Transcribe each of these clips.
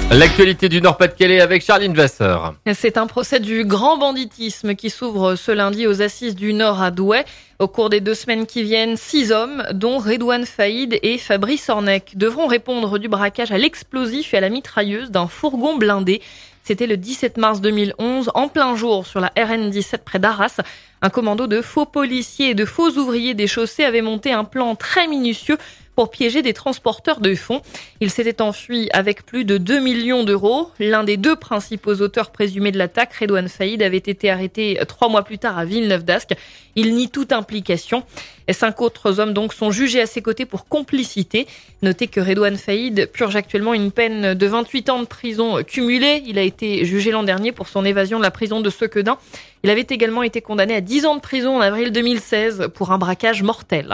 L'actualité du Nord-Pas-de-Calais avec Charline Vasseur. C'est un procès du grand banditisme qui s'ouvre ce lundi aux Assises du Nord à Douai. Au cours des 2 semaines qui viennent, 6 hommes, dont Redouane Faïd et Fabrice Ornec, devront répondre du braquage à l'explosif et à la mitrailleuse d'un fourgon blindé. C'était le 17 mars 2011, en plein jour, sur la RN 17 près d'Arras. Un commando de faux policiers et de faux ouvriers des chaussées avait monté un plan très minutieux pour piéger des transporteurs de fonds. Il s'était enfui avec plus de 2 millions d'euros. L'un des 2 principaux auteurs présumés de l'attaque, Redouane Faïd, avait été arrêté 3 mois plus tard à Villeneuve-d'Ascq. Il nie toute implication. 5 autres hommes donc sont jugés à ses côtés pour complicité. Notez que Redouane Faïd purge actuellement une peine de 28 ans de prison cumulée. Il a été jugé l'an dernier pour son évasion de la prison de Sequedin. Il avait également été condamné à 10 ans de prison en avril 2016 pour un braquage mortel.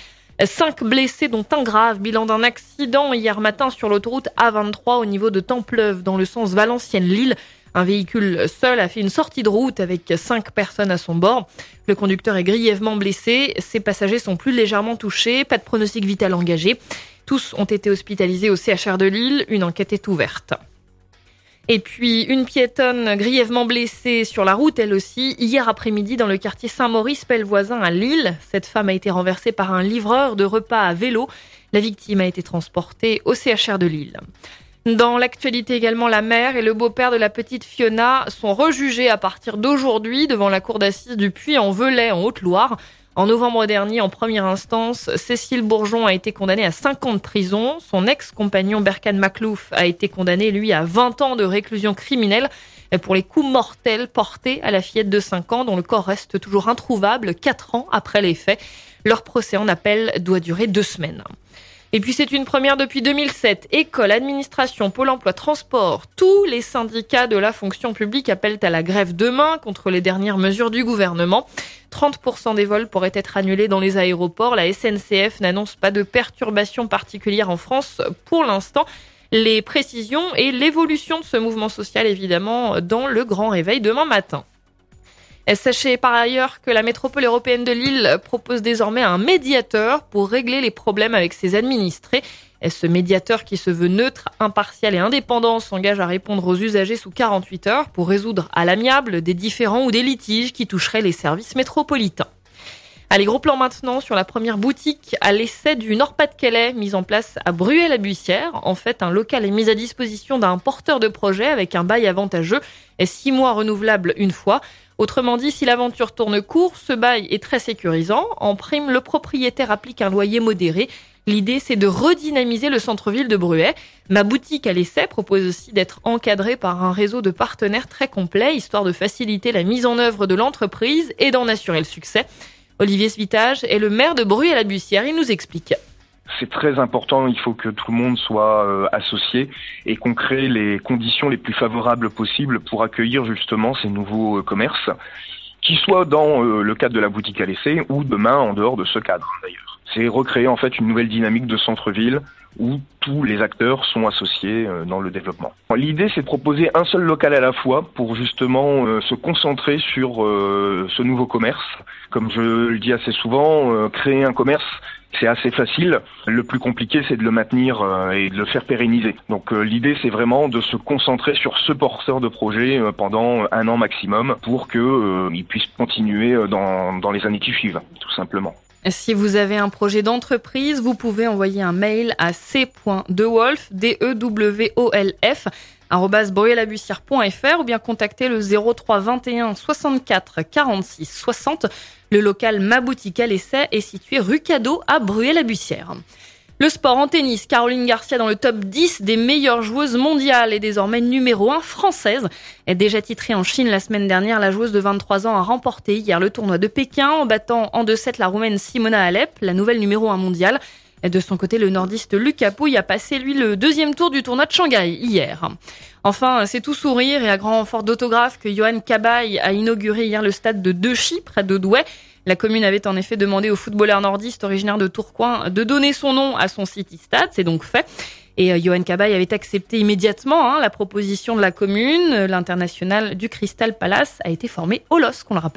5 blessés, dont un grave. Bilan d'un accident hier matin sur l'autoroute A23 au niveau de Templeuve, dans le sens Valenciennes-Lille. Un véhicule seul a fait une sortie de route avec 5 personnes à son bord. Le conducteur est grièvement blessé. Ses passagers sont plus légèrement touchés. Pas de pronostic vital engagé. Tous ont été hospitalisés au CHR de Lille. Une enquête est ouverte. Et puis, une piétonne grièvement blessée sur la route, elle aussi, hier après-midi dans le quartier Saint-Maurice-Pellevoisin à Lille. Cette femme a été renversée par un livreur de repas à vélo. La victime a été transportée au CHR de Lille. Dans l'actualité également, la mère et le beau-père de la petite Fiona sont rejugés à partir d'aujourd'hui devant la cour d'assises du Puy-en-Velay en Haute-Loire. En novembre dernier, en première instance, Cécile Bourgeon a été condamnée à 5 ans de prison. Son ex-compagnon Berkane Maklouf a été condamné, lui, à 20 ans de réclusion criminelle pour les coups mortels portés à la fillette de 5 ans dont le corps reste toujours introuvable 4 ans après les faits. Leur procès en appel doit durer 2 semaines. Et puis c'est une première depuis 2007. École, administration, Pôle emploi, transport, tous les syndicats de la fonction publique appellent à la grève demain contre les dernières mesures du gouvernement. 30% des vols pourraient être annulés dans les aéroports. La SNCF n'annonce pas de perturbations particulières en France pour l'instant. Les précisions et l'évolution de ce mouvement social, évidemment, dans le grand réveil demain matin. Sachez par ailleurs que la métropole européenne de Lille propose désormais un médiateur pour régler les problèmes avec ses administrés. Ce médiateur qui se veut neutre, impartial et indépendant s'engage à répondre aux usagers sous 48 heures pour résoudre à l'amiable des différends ou des litiges qui toucheraient les services métropolitains. Allez, gros plan maintenant sur la première boutique à l'essai du Nord-Pas-de-Calais, mise en place à Bruay-la-Bussière. En fait, un local est mis à disposition d'un porteur de projet avec un bail avantageux et 6 mois renouvelables une fois. Autrement dit, si l'aventure tourne court, ce bail est très sécurisant. En prime, le propriétaire applique un loyer modéré. L'idée, c'est de redynamiser le centre-ville de Bruay. Ma boutique à l'essai propose aussi d'être encadrée par un réseau de partenaires très complet, histoire de faciliter la mise en œuvre de l'entreprise et d'en assurer le succès. Olivier Svitage est le maire de Bruay-la-Bussière. Il nous explique. C'est très important, il faut que tout le monde soit associé et qu'on crée les conditions les plus favorables possibles pour accueillir justement ces nouveaux commerces, qu'ils soient dans le cadre de la boutique à l'essai ou demain en dehors de ce cadre d'ailleurs. C'est recréer en fait une nouvelle dynamique de centre-ville où tous les acteurs sont associés dans le développement. L'idée, c'est de proposer un seul local à la fois pour justement se concentrer sur ce nouveau commerce. Comme je le dis assez souvent, créer un commerce, c'est assez facile. Le plus compliqué, c'est de le maintenir et de le faire pérenniser. Donc l'idée, c'est vraiment de se concentrer sur ce porteur de projet pendant 1 an maximum pour qu'il puisse continuer dans les années qui suivent, tout simplement. Si vous avez un projet d'entreprise, vous pouvez envoyer un mail à c.dewolf, DEWOLF, @bruay-la-bussière.fr ou bien contacter le 03 21 64 46 60. Le local Ma Boutique à l'essai est situé rue Cadeau à Bruay-la-Bussière. Le sport en tennis, Caroline Garcia dans le top 10 des meilleures joueuses mondiales et désormais numéro 1 française. Déjà titrée en Chine la semaine dernière, la joueuse de 23 ans a remporté hier le tournoi de Pékin en battant en 2-7 la Roumaine Simona Halep, la nouvelle numéro 1 mondiale. De son côté, le nordiste Lucas Pouille a passé, lui, le 2e tour du tournoi de Shanghai hier. Enfin, c'est tout sourire et à grand renfort d'autographes que Johan Cabaye a inauguré hier le stade de Dechy, près de Douai. La commune avait en effet demandé au footballeur nordiste originaire de Tourcoing de donner son nom à son City Stade. C'est donc fait. Et Johan Cabaye avait accepté immédiatement la proposition de la commune. L'international du Crystal Palace a été formé au LOSC, on le rappelle.